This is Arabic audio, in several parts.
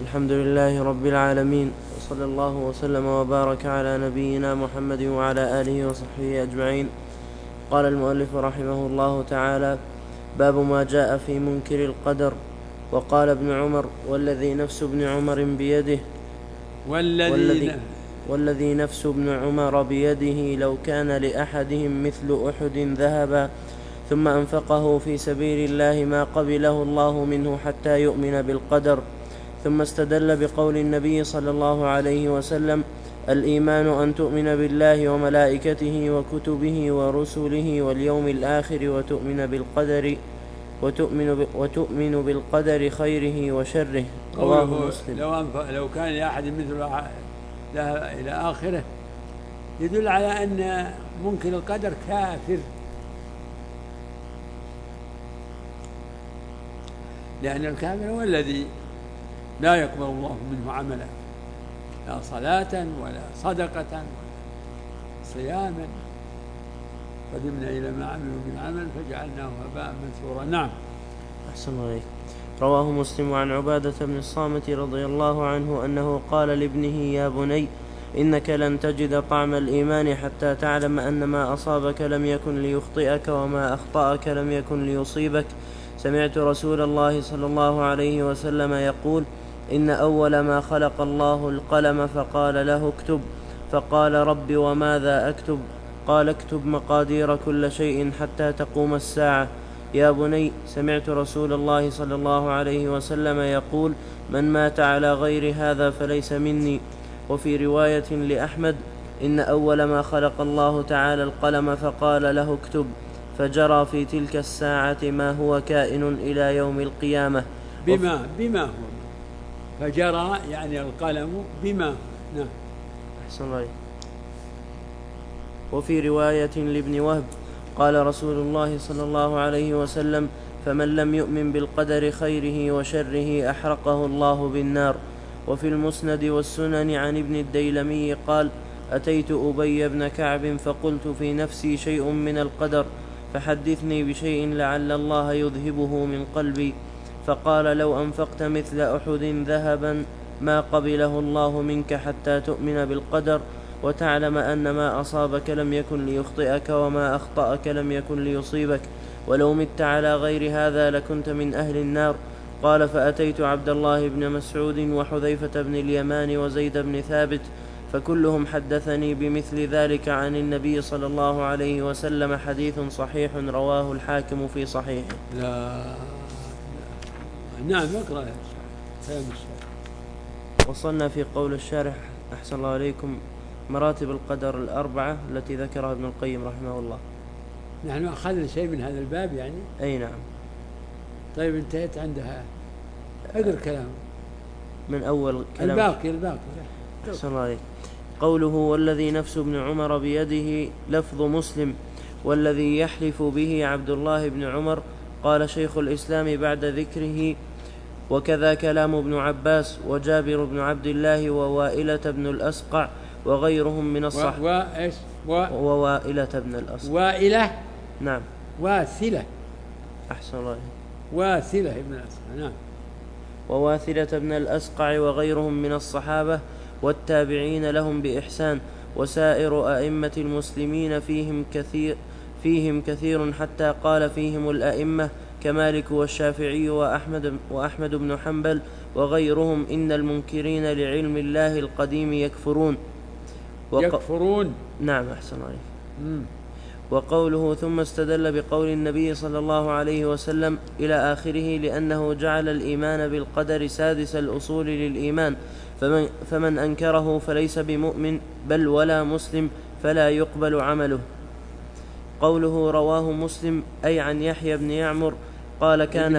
الحمد لله رب العالمين، وصلى الله وسلم وبارك على نبينا محمد وعلى آله وصحبه أجمعين. قال المؤلف رحمه الله تعالى: باب ما جاء في منكر القدر. وقال ابن عمر: والذي نفس ابن عمر بيده والذي نفس ابن عمر بيده لو كان لأحدهم مثل أحد ذهبا ثم أنفقه في سبيل الله ما قبله الله منه حتى يؤمن بالقدر. ثم استدل بقول النبي صلى الله عليه وسلم: الإيمان أن تؤمن بالله وملائكته وكتبه ورسله واليوم الآخر وتؤمن بالقدر خيره وشره. رواه مسلم. لو كان لأحد مثل إلى آخره يدل على أن منكر القدر كافر، لأن الكافر هو الذي لا يقبل الله منه عملا، لا صلاة ولا صدقة ولا صياما، قدمنا إلى ما عملوا من عمل فجعلناه هباء منثورا. نعم. أحسن عليك. رواه مسلم عن عبادة بن الصامت رضي الله عنه أنه قال لابنه: يا بني، إنك لن تجد طعم الإيمان حتى تعلم أن ما أصابك لم يكن ليخطئك وما أخطأك لم يكن ليصيبك. سمعت رسول الله صلى الله عليه وسلم يقول: إن أول ما خلق الله القلم فقال له اكتب، فقال: رب وماذا أكتب؟ قال: اكتب مقادير كل شيء حتى تقوم الساعة. يا بني، سمعت رسول الله صلى الله عليه وسلم يقول: من مات على غير هذا فليس مني. وفي رواية لأحمد: إن أول ما خلق الله تعالى القلم فقال له اكتب، فجرى في تلك الساعة ما هو كائن إلى يوم القيامة. بما هو فجرى يعني القلم بما. نعم. أحسن الله. وفي رواية لابن وهب: قال رسول الله صلى الله عليه وسلم: فمن لم يؤمن بالقدر خيره وشره أحرقه الله بالنار. وفي المسند والسنن عن ابن الديلمي قال: أتيت أبي بن كعب فقلت في نفسي: شيء من القدر، فحدثني بشيء لعل الله يذهبه من قلبي. فقال: لو أنفقت مثل أحد ذهبا ما قبله الله منك حتى تؤمن بالقدر وتعلم أن ما أصابك لم يكن ليخطئك وما أخطأك لم يكن ليصيبك، ولو مت على غير هذا لكنت من أهل النار. قال: فأتيت عبد الله بن مسعود وحذيفة بن اليمان وزيد بن ثابت، فكلهم حدثني بمثل ذلك عن النبي صلى الله عليه وسلم. حديث صحيح رواه الحاكم في صحيحه. لا. نعم. اقرأ. وصلنا في قول الشارح أحسن الله عليكم مراتب القدر الأربعة التي ذكرها ابن القيم رحمه الله. نحن أخذنا شيء من هذا الباب يعني. أي نعم. طيب انتهيت عندها. اقرأ كلام من أول كلام الباقي. أحسن الله عليك. قوله: والذي نفس ابن عمر بيده لفظ مسلم، والذي يحلف به عبد الله بن عمر. قال شيخ الإسلام بعد ذكره: وكذا كلام ابن عباس وجابر بن عبد الله ووائلة بن الأسقع وغيرهم من الصحابة. ووائلة بن الأسقع. وائلة. نعم. واثلة. أحسن الله. واثلة ابن الأسقع. نعم. وواثلة بن الأسقع وغيرهم من الصحابة والتابعين لهم بإحسان، وسائر أئمة المسلمين فيهم كثير حتى قال فيهم الأئمة كمالك والشافعي وأحمد بن حنبل وغيرهم: إن المنكرين لعلم الله القديم يكفرون. نعم. أحسن عليك. وقوله: ثم استدل بقول النبي صلى الله عليه وسلم إلى آخره لأنه جعل الإيمان بالقدر سادس الأصول للإيمان، فمن أنكره فليس بمؤمن بل ولا مسلم، فلا يقبل عمله. قوله: رواه مسلم أي عن يحيى بن يعمر قال: كان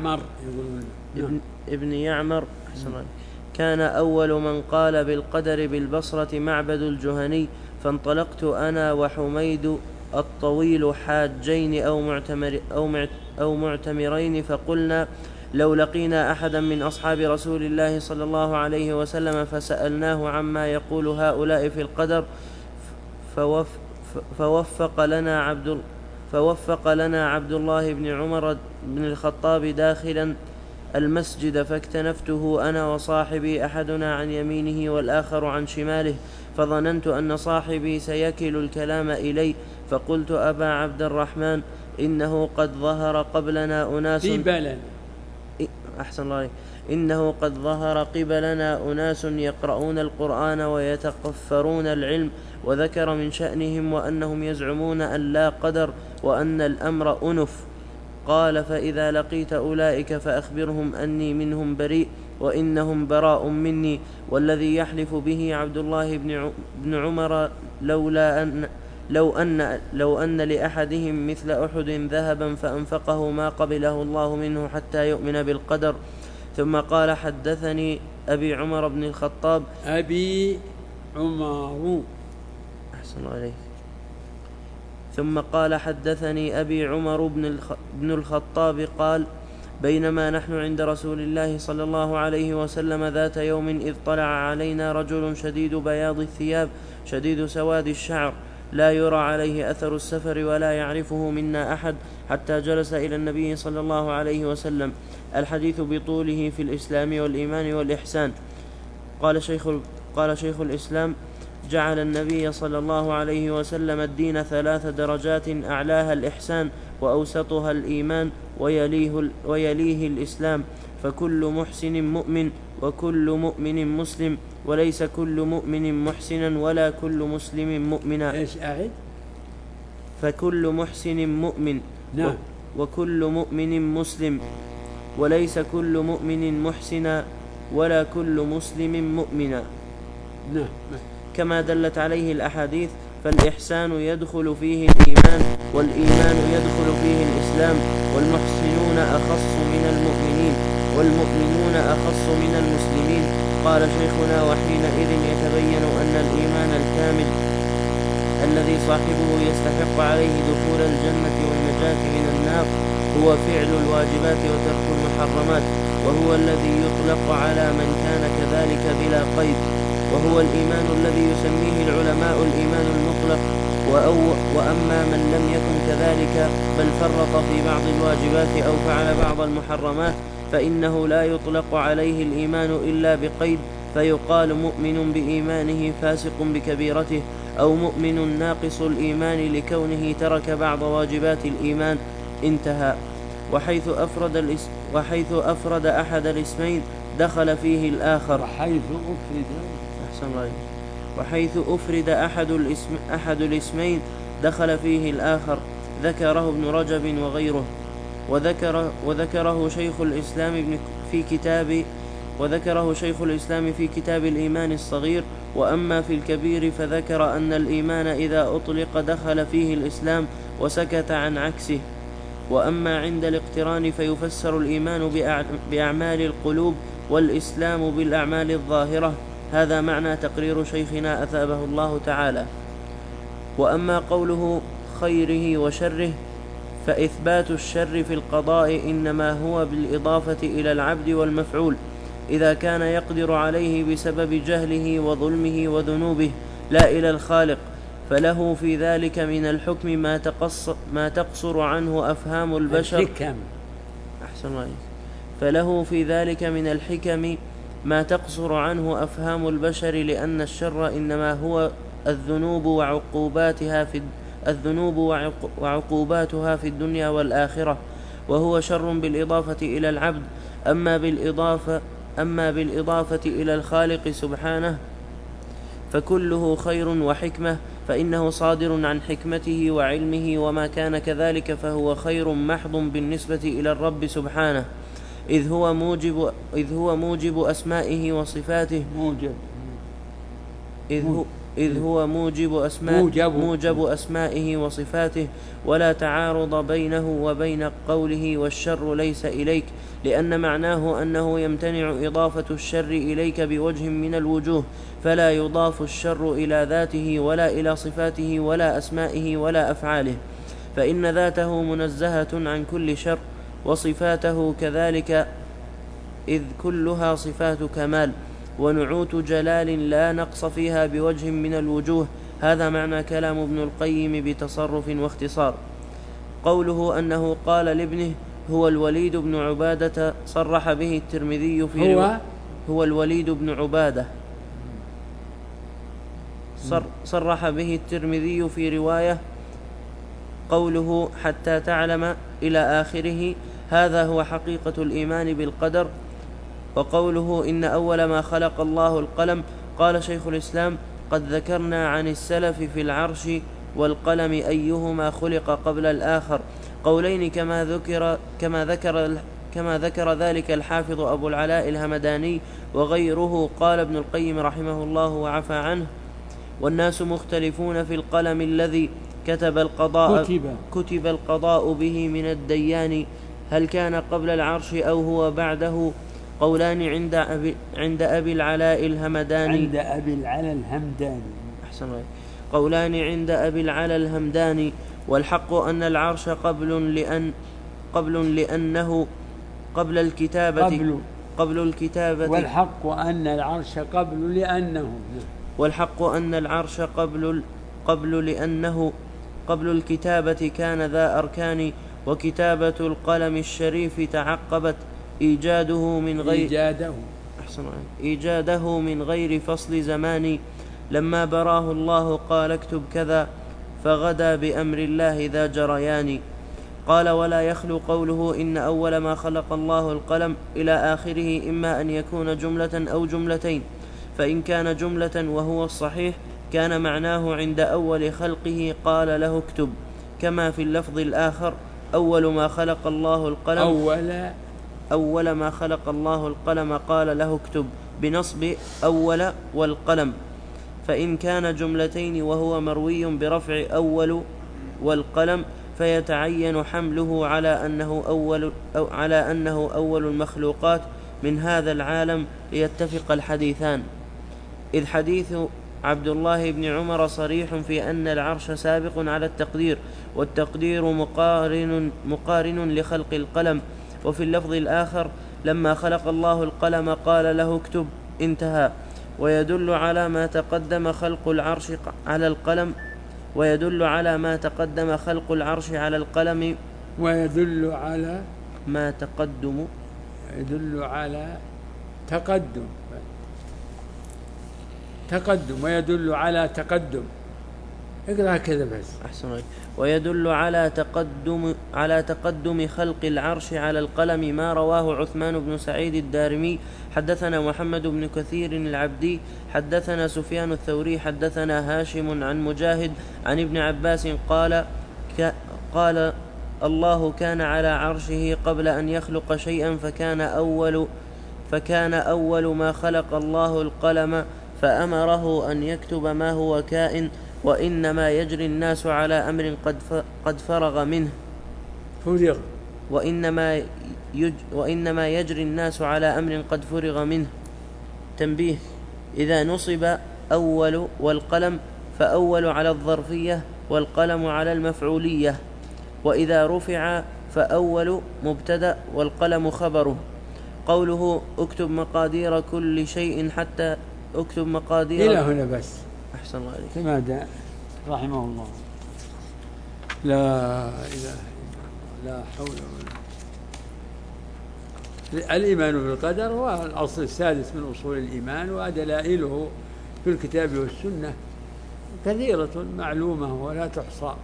ابن يعمر كان أول من قال بالقدر بالبصرة معبد الجهني، فانطلقت أنا وحميد الطويل حاجين أو معتمرين، فقلنا: لو لقينا أحدا من أصحاب رسول الله صلى الله عليه وسلم فسألناه عما يقول هؤلاء في القدر فوفق لنا عبد الله بن عمر بن الخطاب داخلا المسجد فاكتنفته أنا وصاحبي أحدنا عن يمينه والآخر عن شماله، فظننت أن صاحبي سيكل الكلام إلي، فقلت أبا عبد الرحمن إنه قد ظهر قبلنا أناس أحسن الله عليك. إنه قد ظهر قبلنا أناس يقرؤون القرآن ويتقفرون العلم، وذكر من شأنهم وأنهم يزعمون أن لا قدر وأن الأمر أنف. قال فإذا لقيت أولئك فأخبرهم أني منهم بريء وإنهم براء مني، والذي يحلف به عبد الله بن عمر لو أن لأحدهم مثل أحد ذهبا فأنفقه ما قبله الله منه حتى يؤمن بالقدر. ثم قال حدثني أبي عمر بن الخطاب ثم قال حدثني أبي عمر بن الخطاب قال بينما نحن عند رسول الله صلى الله عليه وسلم ذات يوم إذ طلع علينا رجل شديد بياض الثياب شديد سواد الشعر لا يرى عليه أثر السفر ولا يعرفه منا أحد، حتى جلس إلى النبي صلى الله عليه وسلم. الحديث بطوله في الإسلام والإيمان والإحسان. قال شيخ الإسلام: جعل النبي صلى الله عليه وسلم الدين 3 درجات، أعلاها الإحسان وأوسطها الإيمان ويليه الإسلام، فكل محسن مؤمن وكل مؤمن مسلم، وليس كل مؤمن محسنا ولا كل مسلم مؤمنا. فكل محسن مؤمن وكل مؤمن مسلم، وليس كل مؤمن محسنا ولا كل مسلم مؤمنا. كما دلت عليه الأحاديث، فالإحسان يدخل فيه الإيمان، والإيمان يدخل فيه الإسلام، والمحسنون أخص من المؤمنين، والمؤمنون أخص من المسلمين. قال شيخنا: وحينئذ يتبين أن الإيمان الكامل الذي صاحبه يستحق عليه دخول الجنة والنجاة من النار هو فعل الواجبات وترك المحرمات، وهو الذي يطلق على من كان كذلك بلا قيد، وهو الإيمان الذي يسميه العلماء الإيمان المطلق. وأما من لم يكن كذلك بل فرط في بعض الواجبات أو فعل بعض المحرمات فإنه لا يطلق عليه الإيمان إلا بقيد، فيقال مؤمن بإيمانه فاسق بكبيرته، أو مؤمن ناقص الإيمان لكونه ترك بعض واجبات الإيمان. انتهى. وحيث أفرد أحد الاسمين دخل فيه الآخر. وحيث أفرد أحد الاسمين دخل فيه الآخر، ذكره ابن رجب وغيره. وذكره شيخ الإسلام في كتاب الإيمان الصغير. وأما في الكبير فذكر أن الإيمان إذا أطلق دخل فيه الإسلام، وسكت عن عكسه. وأما عند الاقتران فيفسر الإيمان بأعمال القلوب والإسلام بالأعمال الظاهرة. هذا معنى تقرير شيخنا أثابه الله تعالى. وأما قوله خيره وشره، فإثبات الشر في القضاء إنما هو بالإضافة إلى العبد والمفعول إذا كان يقدر عليه بسبب جهله وظلمه وذنوبه، لا إلى الخالق، فله في ذلك من الحكم ما تقصر عنه أفهام البشر. فله في ذلك من الحكم ما تقصر عنه أفهام البشر، لأن الشر إنما هو الذنوب وعقوباتها في الدنيا والآخرة، وهو شر بالإضافة إلى العبد. أما بالإضافة إلى الخالق سبحانه فكله خير وحكمة، فإنه صادر عن حكمته وعلمه، وما كان كذلك فهو خير محض بالنسبة إلى الرب سبحانه، إذ هو موجب أسمائه وصفاته. موجب أسمائه وصفاته، ولا تعارض بينه وبين قوله والشر ليس إليك، لأن معناه أنه يمتنع إضافة الشر إليك بوجه من الوجوه، فلا يضاف الشر إلى ذاته ولا إلى صفاته ولا أسمائه ولا أفعاله، فإن ذاته منزهة عن كل شر، وصفاته كذلك، إذ كلها صفات كمال ونعوت جلال لا نقص فيها بوجه من الوجوه. هذا معنى كلام ابن القيم بتصرف واختصار. قوله أنه قال لابنه هو الوليد بن عبادة صرح به الترمذي في هو الوليد بن عبادة صرح به الترمذي في رواية قوله حتى تعلم إلى آخره، هذا هو حقيقة الإيمان بالقدر. وقوله إن أول ما خلق الله القلم، قال شيخ الإسلام قد ذكرنا عن السلف في العرش والقلم أيهما خلق قبل الآخر قولين كما ذكر ذلك الحافظ أبو العلاء الهمداني وغيره. قال ابن القيم رحمه الله وعفى عنه: والناس مختلفون في القلم الذي كتب القضاء به من الديان، هل كان قبل العرش أو هو بعده؟ قولان عند أبي العلاء الهمداني قولان عند أبي العلاء الهمداني، والحق أن العرش قبل لأنه قبل الكتابة والحق أن العرش قبل لأنه قبل الكتابة كان ذا أركان، وكتابة القلم الشريف تعقبت إيجاده من غير فصل زمان، لما براه الله قال اكتب كذا فغدا بأمر الله ذا جريان. قال ولا يخلو قوله إن أول ما خلق الله القلم إلى آخره إما أن يكون جملة أو جملتين، فإن كان جملة وهو الصحيح كان معناه عند أول خلقه قال له اكتب، كما في اللفظ الآخر أول ما خلق الله القلم قال له اكتب بنصب أول والقلم. فإن كان جملتين وهو مروي برفع أول والقلم فيتعين حمله على أنه أول المخلوقات من هذا العالم ليتفق الحديثان، إذ حديث عبد الله بن عمر صريح في أن العرش سابق على التقدير، والتقدير مقارن لخلق القلم. وفي اللفظ الآخر لما خلق الله القلم قال له اكتب، انتهى. ويدل على ما تقدم خلق العرش على القلم ويدل على ما تقدم يدل على تقدم ويدل على تقدم. اقرأ كذا بس أحسن. ويدل على تقدم خلق العرش على القلم ما رواه عثمان بن سعيد الدارمي حدثنا محمد بن كثير العبدي حدثنا سفيان الثوري حدثنا هاشم عن مجاهد عن ابن عباس قال الله كان على عرشه قبل أن يخلق شيئا، فكان أول ما خلق الله القلم فأمره أن يكتب ما هو كائن، وإنما يجري الناس على أمر قد فرغ منه وإنما يجري الناس على أمر قد فرغ منه. تنبيه: إذا نصب أول والقلم فأول على الظرفية والقلم على المفعولية، وإذا رفع فأول مبتدأ والقلم خبره. قوله اكتب مقادير كل شيء حتى اكتب مقادير إلى هنا بس. أحسن الله عليك. ماذا رحمه الله. لا إله إلا الله، لا حول ولا. الإيمان بالقدر هو الأصل السادس من أصول الإيمان، ودلائله في الكتاب والسنة كثيرة معلومة ولا تحصى.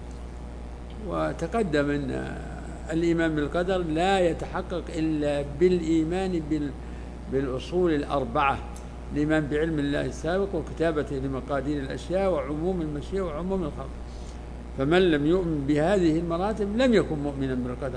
وتقدم أن الإيمان بالقدر لا يتحقق إلا بالإيمان بالأصول الأربعة: الإيمان بعلم الله السابق وكتابته لمقادير الأشياء وعموم المشيئة وعموم الخلق. فمن لم يؤمن بهذه المراتب لم يكن مؤمنا بالقدر.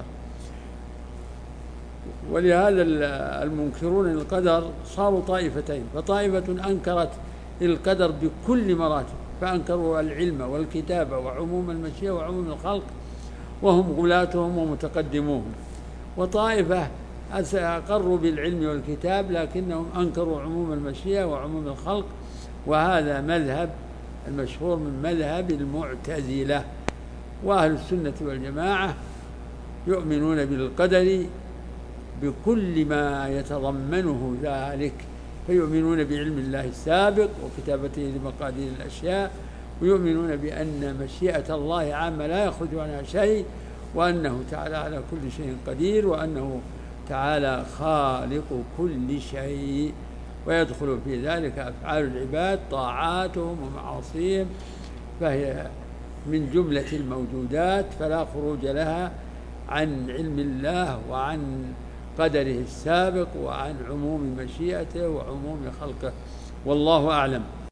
ولهذا المنكرون للقدر صاروا طائفتين: فطائفة أنكرت القدر بكل مراتب، فأنكروا العلم والكتابة وعموم المشيئة وعموم الخلق وهم غلاتهم ومتقدموهم، وطائفة أقروا بالعلم والكتاب لكنهم أنكروا عموم المشيئة وعموم الخلق، وهذا مذهب المشهور من مذهب المعتزلة. وأهل السنة والجماعة يؤمنون بالقدر بكل ما يتضمنه ذلك، فيؤمنون بعلم الله السابق وكتابته لمقادير الأشياء، ويؤمنون بأن مشيئة الله عامة لا يخرج عنها شيء، وأنه تعالى على كل شيء قدير، وأنه تعالى خالق كل شيء، ويدخل في ذلك أفعال العباد طاعاتهم ومعاصيهم، فهي من جملة الموجودات فلا خروج لها عن علم الله وعن قدره السابق وعن عموم مشيئته وعموم خلقه، والله أعلم.